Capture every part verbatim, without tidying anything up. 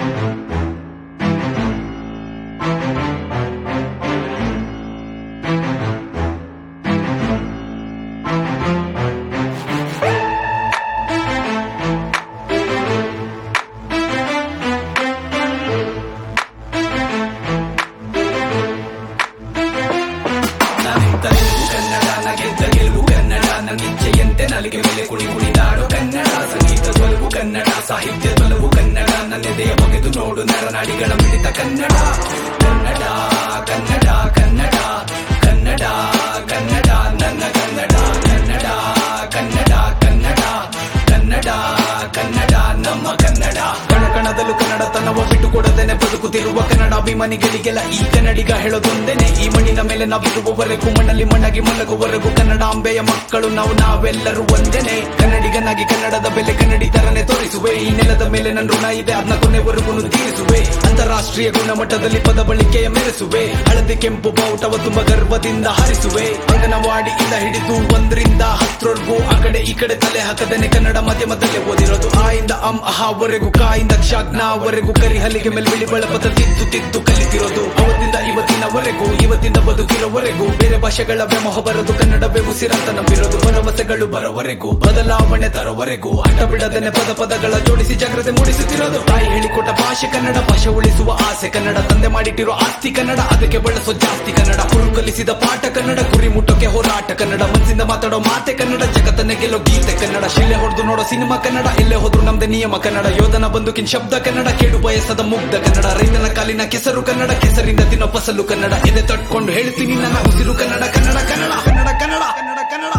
ನಿಚ್ಚೆಯಂತೆ ನಲಿಗೆ ಮೇಲೆ ಕುಣಿ ಕುಣಿದಾಡು ಕನ್ನಡ ಸಂಗೀತ ತೊಲಗು ಕನ್ನಡ ಸಾಹಿತ್ಯ ತೊಲಗು ಕನ್ನಡ ನನ್ನೆದೆಯ ಬಗೆದು ನೋಡು ನರನಾಡಿಗಳ ಮಿಡಿತ ಕನ್ನಡ ಕನ್ನಡ ಕನ್ನಡ ಕನ್ನಡ ಕನ್ನಡ ಕನ್ನಡ ನನ್ನ ಕನ್ನಡ ಕನ್ನಡ ಕನ್ನಡ ಕನ್ನಡ ಕನ್ನಡ ಕನ್ನಡ ನಮ್ಮ ಕನ್ನಡ ಕಣಕಣದಲ್ಲೂ ಕನ್ನಡ ತನ್ನವ ಬಿಟ್ಟು ಕೊಡದೇನೆ ಬದುಕುತ್ತಿರುವ ಕನ್ನಡಾಭಿಮಾನಿಗಳಿಗೆಲ್ಲ ಈ ಕನ್ನಡಿಗ ಹೇಳೋದೊಂದೇನೆ ಈ ಮಣ್ಣಿನ ಮೇಲೆ ನಾವಿರುವವರೆಗೂ ಮಣ್ಣಲ್ಲಿ ಮಣ್ಣಾಗಿ ಮಲಗುವವರೆಗೂ ಕನ್ನಡಾಂಬೆಯ ಮಕ್ಕಳು ನಾವು ನಾವೆಲ್ಲರೂ ಒಂದೇನೆ ಕನ್ನಡಿಗನಾಗಿ ಕನ್ನಡದ ಬೆಲೆ ಕನ್ನಡಿಗರನ್ನೇ ತೋರಿಸುವೆ ಈ ನೆಲದ ಮೇಲೆ ನನ್ನ ಋಣ ಇದೆ ಅದನ್ನ ಕೊನೆವರೆಗೂ ತೀರಿಸುವೆ ಅಂತಾರಾಷ್ಟ್ರೀಯ ಗುಣಮಟ್ಟದಲ್ಲಿ ಪದ ಬಳಕೆಯ ಮೆರೆಸುವೆ ಹಳದಿ ಕೆಂಪು ಬಾವುಟವ ತುಂಬಾ ಗರ್ವದಿಂದ ಹಾರಿಸುವೆ ಅಂಗನವಾಡಿಯಿಂದ ಹಿಡಿದು ಒಂದರಿಂದ ಹತ್ತರವರೆಗೂ ಆ ಕಡೆ ಈ ಕಡೆ ತಲೆ ಹಾಕದೇನೆ ಕನ್ನಡ ಮಾಧ್ಯಮದಲ್ಲೇ ಓದಿರೋದು ಆ ಇಂದ ಅಂ ಅಹಾವರೆಗೂ ಕಾಯಿಂದ ಕ್ಷಾಗ್ನವರೆಗೂ ಕರಿ ಹಲಿಗೆ ಮೇಲೆ ಬಿಳಿ ಬಳಪದ ತಿದ್ದು ತಿದ್ದು ಕಲಿತಿರೋದು ಅವತ್ತಿಂದ ಇವತ್ತಿನವರೆಗೂ ಇವತ್ತಿಂದ ಬದುಕಿರೋವರೆಗೂ ಬೇರೆ ಭಾಷೆಗಳ ವ್ಯಾಮೋಹ ಬರೋದು ಕನ್ನಡವೇ ಉಸಿರಂತ ನಂಬಿರೋದು ಭರವಸೆಗಳು ಬರೋವರೆಗೂ ಬದಲಾವಣೆ ತರೋವರೆಗೂ ಅಡ್ಡ ಬಿಡದೇನೆ ಪದ ಪದಗಳ ಜೋಡಿಸಿ ಜಾಗ್ರತೆ ಮೂಡಿಸುತ್ತಿರೋದು ತಾಯಿ ಹೇಳಿಕೊಟ್ಟ ಭಾಷೆ ಕನ್ನಡ ಭಾಷೆ ಉಳಿಸುವ ಆಸೆ ಕನ್ನಡ ತಂದೆ ಮಾಡಿಟ್ಟಿರೋ ಆಸ್ತಿ ಕನ್ನಡ ಅದಕ್ಕೆ ಬಳಸೋ ಜಾಸ್ತಿ ಕನ್ನಡ ಗುರು ಕಲಿಸಿದ ಪಾಠ ಕನ್ನಡ ಗುರಿ ಮುಟ್ಟೋಕೆ ಹೋರಾಟ ಕನ್ನಡ ಮನಸ್ಸಿಂದ ಮಾತಾಡೋ ಮಾತೆ ಕನ್ನಡ ಜಗತ್ತನ್ನೇ ಗೆಲ್ಲೋ ಗೀತೆ ಕನ್ನಡ ಶಿಲೆ ಹೊಡೆದು ನೋಡೋ ಸಿನಿಮಾ ಕನ್ನಡ ಎಲ್ಲೇ ಹೋದ್ರು ನಮ್ದೇ ನಿಯಮ ಕನ್ನಡ ಯೋಧನ ಬಂದುಕಿನ ಶಬ್ದ ಕನ್ನಡ ಕೇಳು ಬಯಸದ ಮುಗ್ಧ ಕನ್ನಡ ರೈತನ ಕಾಲಿನ ಕೆಸರು ಕನ್ನಡ ಕೆಸರಿಂದ ತಿನ್ನೋ ಫಸಲು ಕನ್ನಡ ಎದೆ ತಟ್ಕೊಂಡು ಹೇಳ್ತೀನಿ ನನ್ನ ಉಸಿರು ಕನ್ನಡ ಕನ್ನಡ ಕನ್ನಡ ಕನ್ನಡ ಕನ್ನಡ ಕನ್ನಡ ಕನ್ನಡ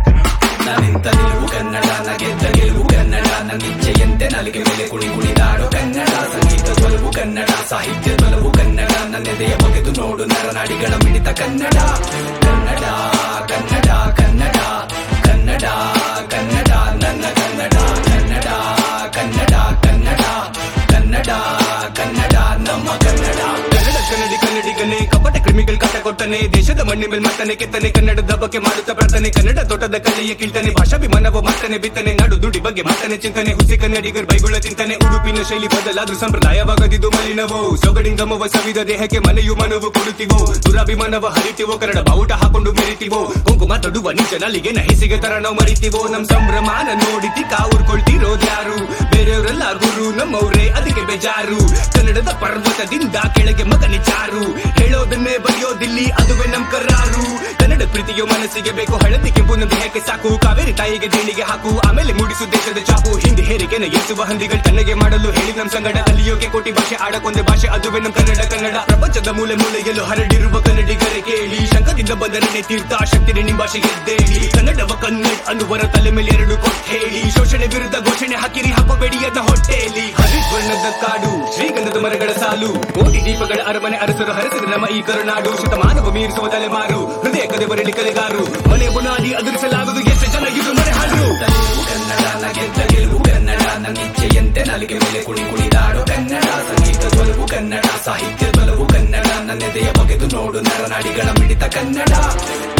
ನಾನಿಂತ ನಿಲುವು ಕನ್ನಡ ನಗೆದ್ದ ಗೆಲುವು ಕನ್ನಡ ನನ್ನಿಚ್ಛೆಯಂತೆ ನಲಿಗೆ ಮೇಲೆ ಕುಣಿ ಕುಣಿದಾಡೋ ಕನ್ನಡ ಸಂಗೀತ ತೊಲಗು ಕನ್ನಡ ಸಾಹಿತ್ಯ ತೊಲಗು ಕನ್ನಡ ನನ್ನೆದೆಯ ಬಗೆದು ನೋಡು ನರನಾಡಿಗಳ ಮಿಡಿತ ಕನ್ನಡ ಕನ್ನಡ ಕನ್ನಡ ಕನ್ನಡ ಕನ್ನಡ ಕನ್ನಡ ನನ್ನ ಕನ್ನಡ ಕನ್ನಡ ಕನ್ನಡ ಕನ್ನಡ ಕನ್ನಡ ಕನ್ನಡ ನಮ್ಮ ಕನ್ನಡ ಕನ್ನಡ ಕನ್ನಡಿ ಕನ್ನಡಿಗನೇ ಕಪಟ ಕ್ರಿಮಿಗಳು ಕಾಟ ಕೊಟ್ಟನೆ ದೇಶದ ಮಣ್ಣಿ ಮೇಲೆ ಮತ್ತನೆ ಕೆತ್ತನೆ ಕನ್ನಡದ ಬಗ್ಗೆ ಮಾಡುತ್ತಾ ಪ್ರಾರ್ಥನೆ ಕನ್ನಡ ತೋಟದ ಕಲೆಯ ಕೀಳ್ತಾನೆ ಭಾಷಾಭಿಮಾನವ ಮಾತನೆ ಬಿತ್ತನೆ ನಾಡು ದುಡಿ ಬಗ್ಗೆ ಮಾತನೆ ಚಿಂತನೆ ಹುಸಿ ಕನ್ನಡಿಗರ ಬೈಗುಳ ತಿಂತಾನೆ ಉಡುಪಿನ ಶೈಲಿ ಬದಲಾದ್ರೂ ಸಂಪ್ರದಾಯವಾಗದಿದ್ದು ಮಲಿನವೋ ಸೊಗಡಿಂಗಮವ ಸವಿದ ದೇಹಕ್ಕೆ ಮನೆಯು ಮನವು ಕೊಡುತ್ತೀವೋ ದುರಾಭಿಮಾನವ ಹರಿತೀವೋ ಕನ್ನಡ ಬಾವುಟ ಹಾಕೊಂಡು ಮೆರಿತೀವೋ ಕುಂಕುಮ ತೊಡುವ ನಿಜ ನಲಿಗೆ ನಹಿಸಿಗೆ ತರ ನಾವು ಮರಿತೀವೋ ನಮ್ ಸಂಭ್ರಮಾನ ನೋಡಿತಿ ಕಾವೂರ್ಕೊಳ್ತಿರೋದ್ಯಾರು ಬೇರೆಯವರೆಲ್ಲ ಗುರು ನಮ್ಮವ್ರೆ ಅದಕ್ಕೆ ಬೇಜಾರು ಕನ್ನಡದ ಪರ್ವತದಿಂದ ಕೆಳಗೆ ಮಗನಿ ಜಾರು ಹೇಳೋದನ್ನೇ ಬರೆಯೋದಿಲ್ಲಿ ಅದುವೇ ನಮ್ ಕರಾರು ಕನ್ನಡ ಪ್ರೀತಿಯೋ ಮನಸ್ಸಿಗೆ ಬೇಕು ಹಳದಿ ಕೆಂಪು ನಮ್ಮ ದೇಹಕ್ಕೆ ಸಾಕು ಕಾವೇರಿ ತಾಯಿಗೆ ದೇಣಿಗೆ ಹಾಕು ಆಮೇಲೆ ಮೂಡಿಸು ದೇಶದ ಚಾಪು ಹಿಂದಿ ಹೇರಿಕೆನ ಎಸುವ ಹಂದಿಗಳು ತನ್ನಗೆ ಮಾಡಲು ಹೇಳಿ ನಮ್ ಸಂಗಡ ಕಲಿಯೋಕೆ ಕೋಟಿ ಭಾಷೆ ಆಡಕೊಂದೆ ಭಾಷೆ ಅದುವೇ ನಮ್ ಕನ್ನಡ ಕನ್ನಡ ಪ್ರಪಂಚದ ಮೂಲೆ ಮೂಲೆಯಲ್ಲೂ ಹರಡಿರುವ ಕನ್ನಡಿಗರೆ ಕೇಳಿ ಶಂಕದಿಂದ ಬಂದರನೆ ತೀರ್ಥ ಶಕ್ತಿನೇ ನಿಮ್ ಭಾಷೆ ಗೆದ್ದೇಳಿ ಕನ್ನಡವ ಕನ್ನಡ ಅನ್ನುವರ ತಲೆ ಮೇಲೆ ಎರಡು ಕೊಟ್ಟು ಹೇಳಿ ಶೋಷಣೆ ವಿರುದ್ಧ ಘೋಷಣೆ ಹಾಕಿರಿ ಹಾಕೋಬೇಡಿ ಅದ ಹೊಟ್ಟೆಯಲ್ಲಿ ಹರಿದ್ವರ್ಣದ ಕಾಡು ಶ್ರೀಗಂಧದ ಮರಗಳ ಸಾಲು ಕೋಟಿ ದೀಪಗಳ ಅರಮನೆ ಅರಸರು ಹರಸಿದ ನಮ್ಮ ಈ ಕರುನಾಡು ಶತಮಾನವ ಮೀರಿಸುವ ತಲೆಮಾರು ಹೃದಯ ಕದೆ ಬರಲಿ ಕಲೆಗಾರು ಮನೆ ಬುನಾದಿ ಅದುರಿಸಲಾಗದು ಎಷ್ಟು ಜನ ಇದು ಮನೆ ಹಾಡು ಕನ್ನಡ ನಗೆದ್ದ ಗೆಲುವು ಕನ್ನಡ ನನ್ನಿಚ್ಛೆಯಂತೆ ನಲಿಗೆ ಮೇಲೆ ಕುಣಿ ಕುಣಿದಾಡೋ ಕನ್ನಡ ಸಂಗೀತ ತೊಲಗು ಕನ್ನಡ ಸಾಹಿತ್ಯ ತೊಲಗು ಕನ್ನಡ ನನ್ನೆದೆಯ ಬಗೆದು ನೋಡು ನರನಾಡಿಗಳ ಮಿಡಿತ ಕನ್ನಡ